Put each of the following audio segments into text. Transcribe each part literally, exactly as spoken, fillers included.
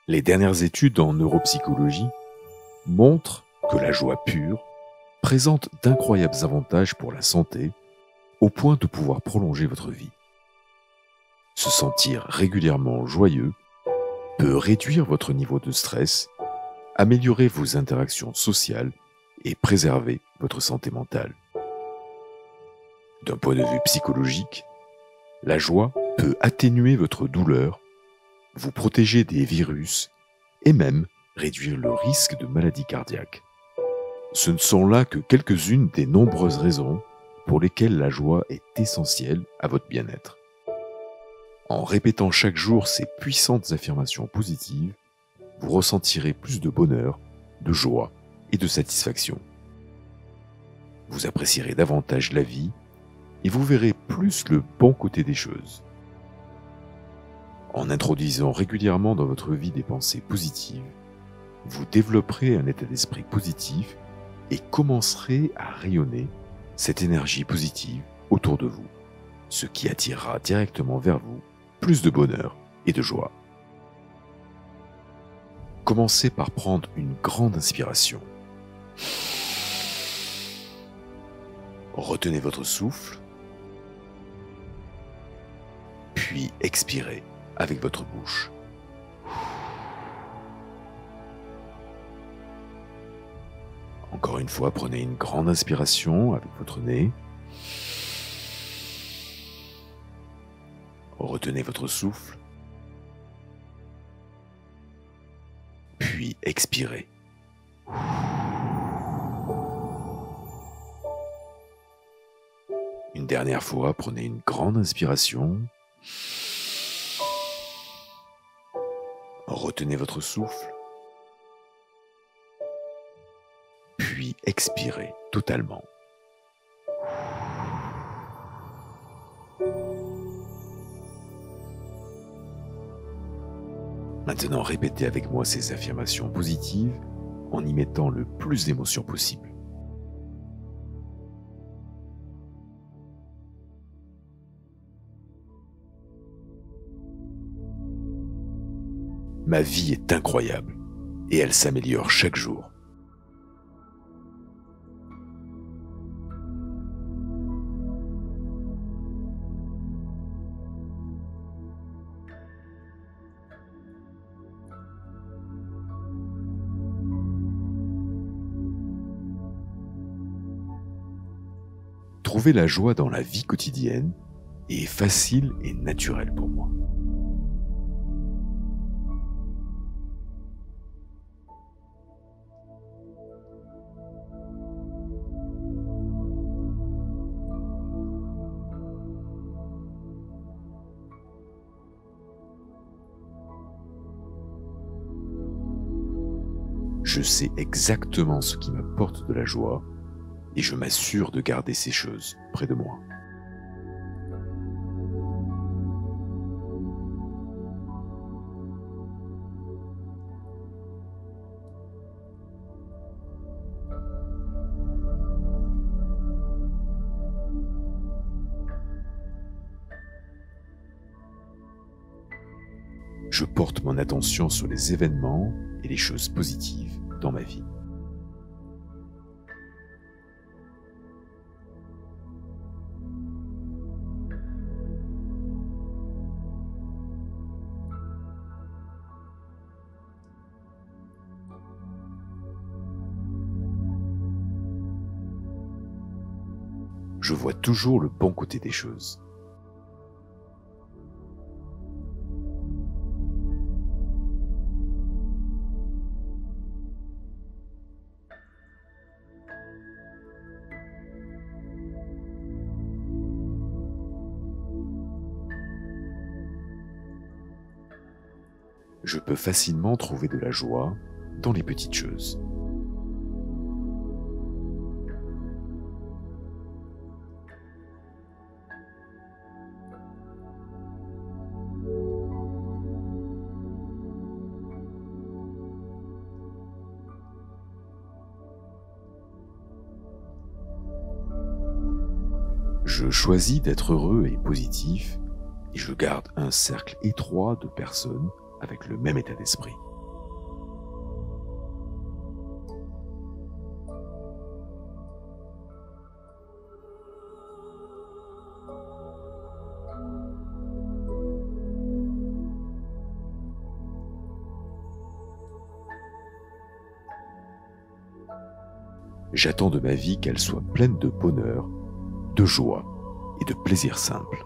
Les dernières études en neuropsychologie montrent que la joie pure présente d'incroyables avantages pour la santé, au point de pouvoir prolonger votre vie. Se sentir régulièrement joyeux peut réduire votre niveau de stress, améliorer vos interactions sociales et préserver votre santé mentale. D'un point de vue psychologique, la joie peut atténuer votre douleur, vous protéger des virus et même réduire le risque de maladie cardiaque. Ce ne sont là que quelques-unes des nombreuses raisons pour lesquelles la joie est essentielle à votre bien-être. En répétant chaque jour ces puissantes affirmations positives, vous ressentirez plus de bonheur, de joie et de satisfaction. Vous apprécierez davantage la vie et vous verrez plus le bon côté des choses. En introduisant régulièrement dans votre vie des pensées positives, vous développerez un état d'esprit positif et commencerez à rayonner cette énergie positive autour de vous, ce qui attirera directement vers vous plus de bonheur et de joie. Commencez par prendre une grande inspiration. Retenez votre souffle, puis expirez avec votre bouche. Encore une fois, prenez une grande inspiration avec votre nez. Retenez votre souffle. Puis expirez. Une dernière fois, prenez une grande inspiration. Retenez votre souffle. Puis expirez totalement. Maintenant, répétez avec moi ces affirmations positives en y mettant le plus d'émotion possible. Ma vie est incroyable et elle s'améliore chaque jour. Trouver la joie dans la vie quotidienne est facile et naturel pour moi. Je sais exactement ce qui m'apporte de la joie et je m'assure de garder ces choses près de moi. Je porte mon attention sur les événements et les choses positives dans ma vie. Je vois toujours le bon côté des choses. Je peux facilement trouver de la joie dans les petites choses. Je choisis d'être heureux et positif et je garde un cercle étroit de personnes avec le même état d'esprit. J'attends de ma vie qu'elle soit pleine de bonheur, de joie et de plaisir simple.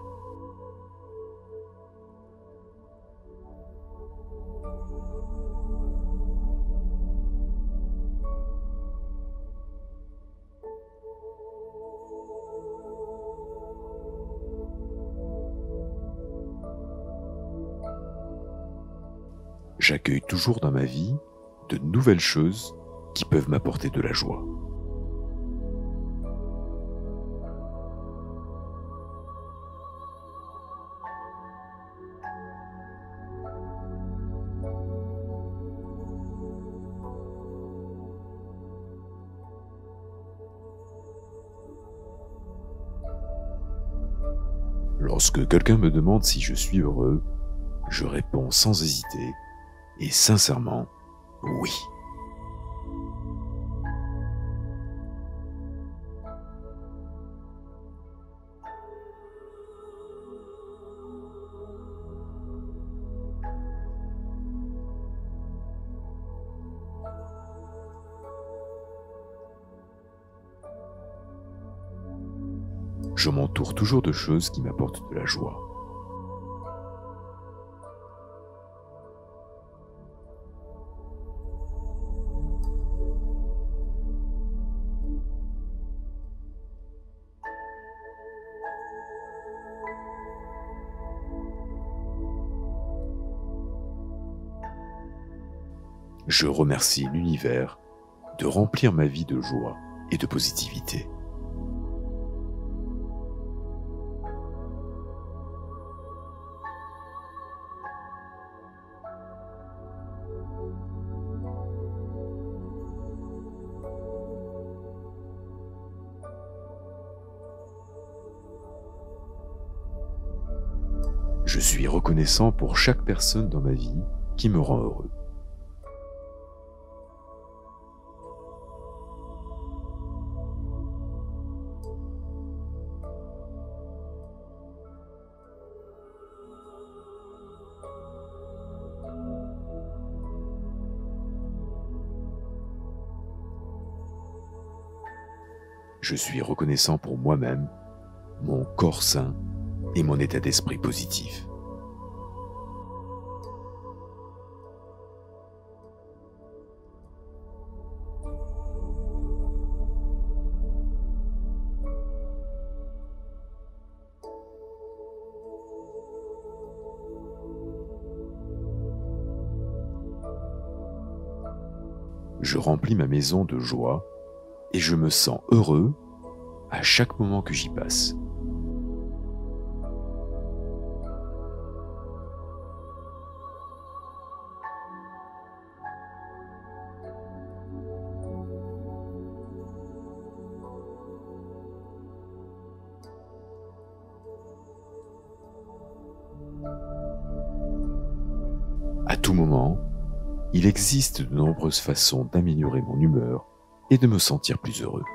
J'accueille toujours dans ma vie de nouvelles choses qui peuvent m'apporter de la joie. Lorsque quelqu'un me demande si je suis heureux, je réponds sans hésiter et sincèrement, oui. Je m'entoure toujours de choses qui m'apportent de la joie. Je remercie l'univers de remplir ma vie de joie et de positivité. Je suis reconnaissant pour chaque personne dans ma vie qui me rend heureux. Je suis reconnaissant pour moi-même, mon corps sain et mon état d'esprit positif. Je remplis ma maison de joie et je me sens heureux à chaque moment que j'y passe. À tout moment, il existe de nombreuses façons d'améliorer mon humeur et de me sentir plus heureux.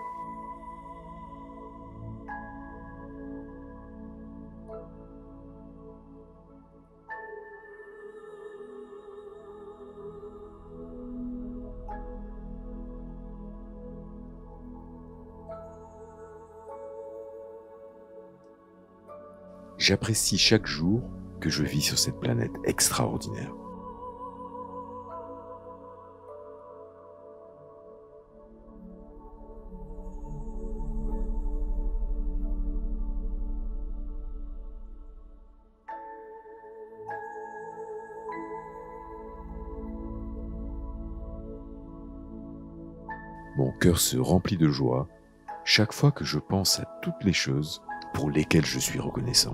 J'apprécie chaque jour que je vis sur cette planète extraordinaire. Mon cœur se remplit de joie chaque fois que je pense à toutes les choses pour lesquelles je suis reconnaissant.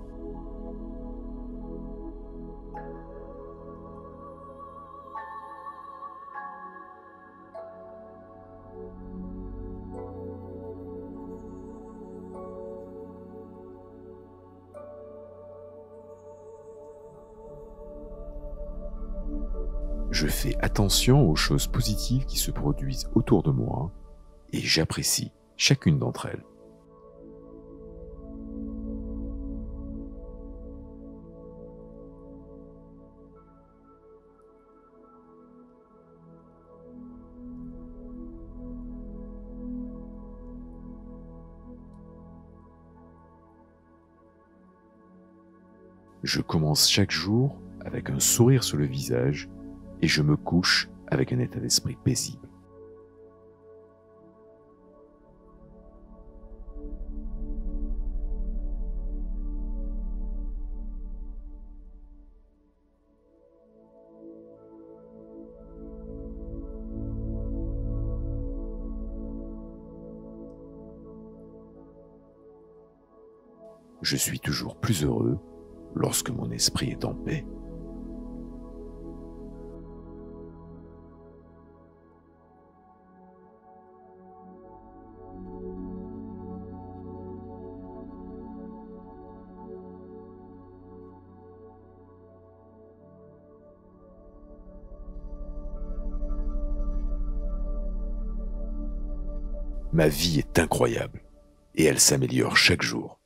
Je fais attention aux choses positives qui se produisent autour de moi et j'apprécie chacune d'entre elles. Je commence chaque jour avec un sourire sur le visage et je me couche avec un état d'esprit paisible. Je suis toujours plus heureux lorsque mon esprit est en paix. Ma vie est incroyable et elle s'améliore chaque jour.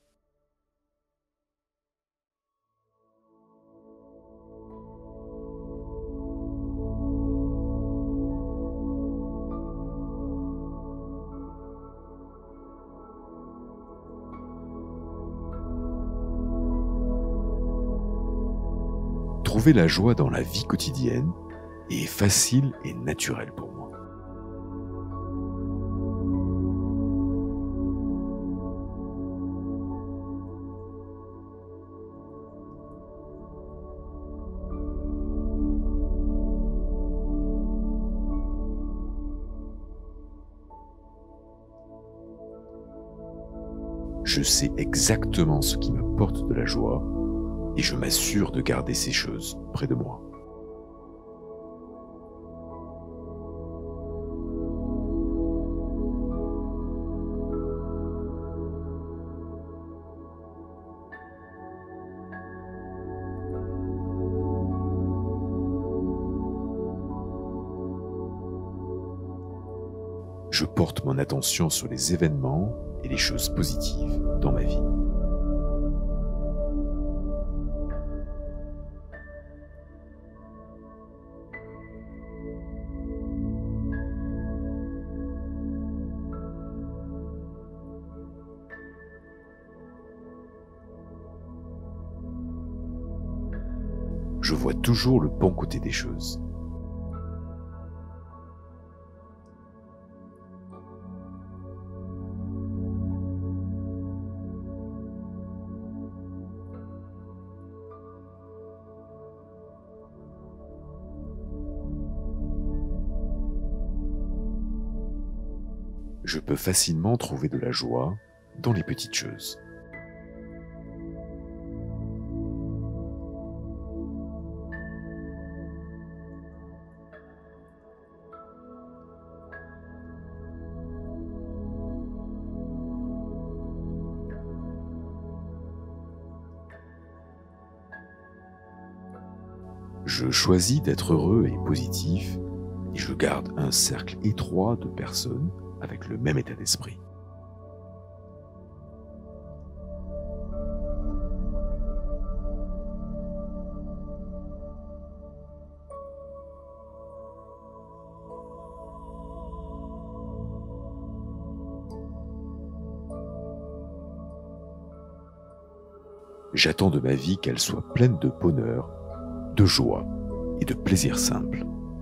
Trouver la joie dans la vie quotidienne est facile et naturel pour moi. Je sais exactement ce qui me porte de la joie et je m'assure de garder ces choses près de moi. Je porte mon attention sur les événements et les choses positives dans ma vie. Je vois toujours le bon côté des choses. Je peux facilement trouver de la joie dans les petites choses. Je choisis d'être heureux et positif et je garde un cercle étroit de personnes avec le même état d'esprit. J'attends de ma vie qu'elle soit pleine de bonheur, de joie et de plaisir simple.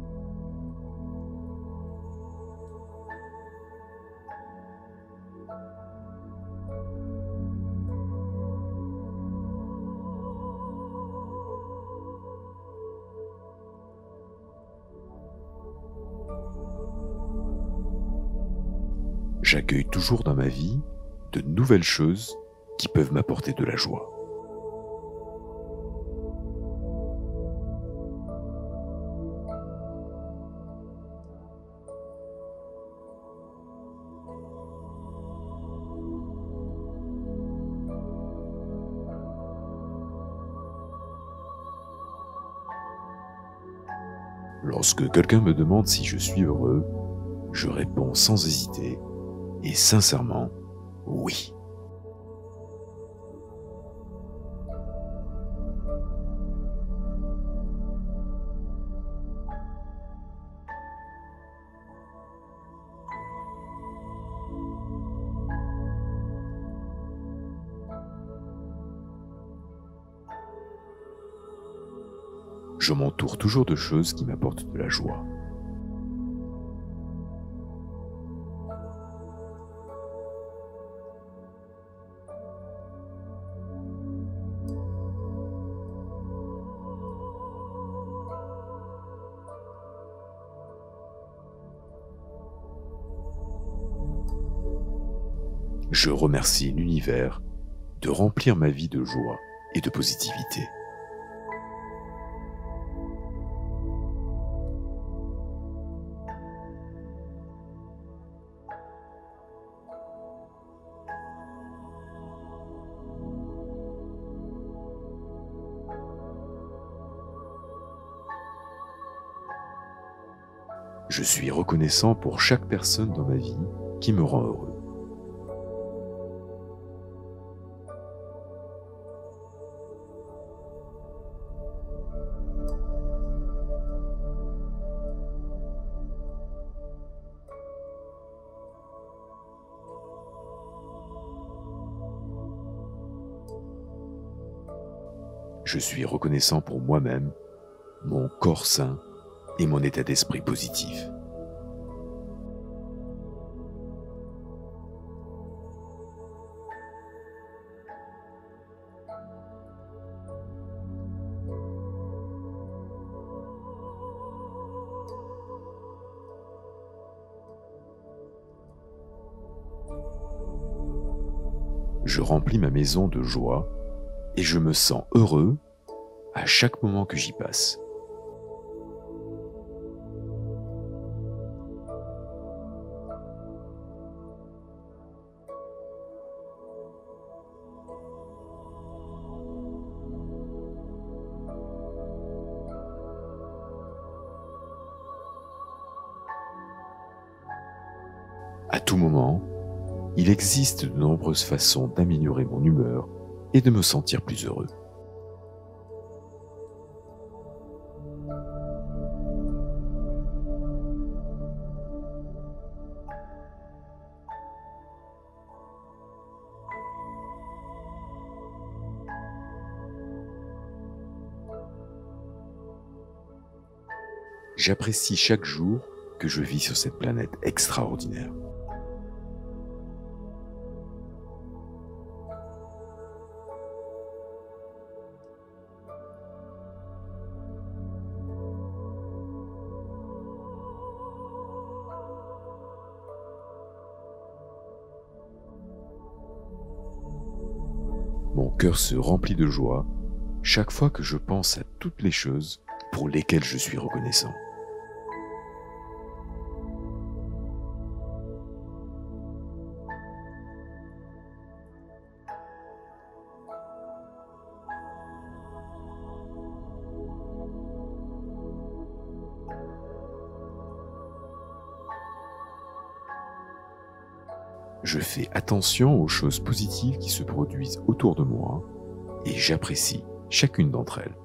J'accueille toujours dans ma vie de nouvelles choses qui peuvent m'apporter de la joie. Lorsque quelqu'un me demande si je suis heureux, je réponds sans hésiter et sincèrement, oui. Je m'entoure toujours de choses qui m'apportent de la joie. Je remercie l'univers de remplir ma vie de joie et de positivité. Je suis reconnaissant pour chaque personne dans ma vie qui me rend heureux. Je suis reconnaissant pour moi-même, mon corps sain et mon état d'esprit positif. Je remplis ma maison de joie et je me sens heureux à chaque moment que j'y passe. À tout moment, il existe de nombreuses façons d'améliorer mon humeur et de me sentir plus heureux. J'apprécie chaque jour que je vis sur cette planète extraordinaire. Mon cœur se remplit de joie chaque fois que je pense à toutes les choses pour lesquelles je suis reconnaissant. Je fais attention aux choses positives qui se produisent autour de moi et j'apprécie chacune d'entre elles.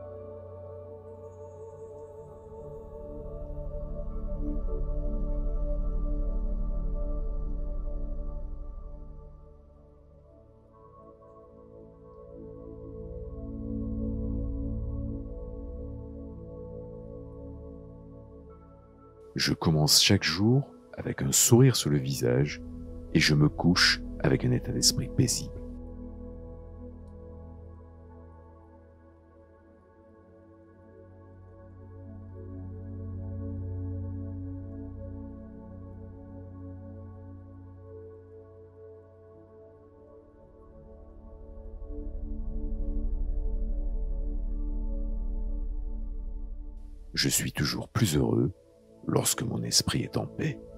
Je commence chaque jour avec un sourire sur le visage et je me couche avec un état d'esprit paisible. Je suis toujours plus heureux lorsque mon esprit est en paix.